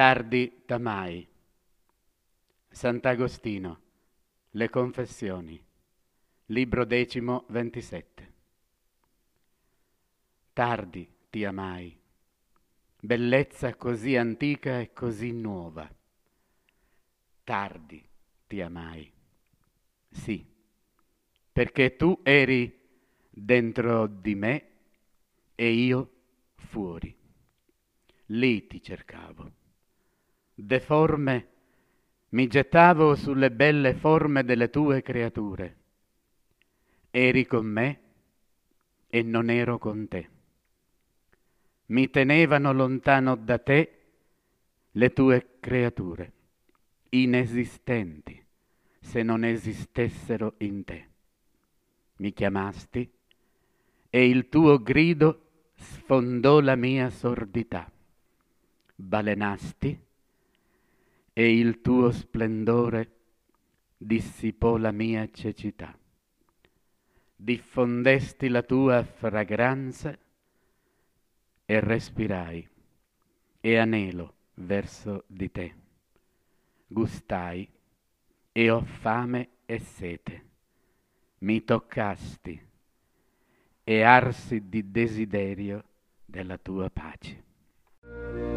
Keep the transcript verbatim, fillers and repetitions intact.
Tardi t'amai. Sant'Agostino, Le Confessioni, libro decimo, ventisette. Tardi ti amai, bellezza così antica e così nuova. Tardi ti amai, sì, perché tu eri dentro di me e io fuori. Lì ti cercavo. Deforme mi gettavo sulle belle forme delle tue creature. Eri con me e non ero con te. Mi tenevano lontano da te le tue creature, inesistenti se non esistessero in te. Mi chiamasti e il tuo grido sfondò la mia sordità. Balenasti e il tuo splendore dissipò la mia cecità. Diffondesti la tua fragranza e respirai, e anelo verso di te. Gustai e ho fame e sete. Mi toccasti e arsi di desiderio della tua pace.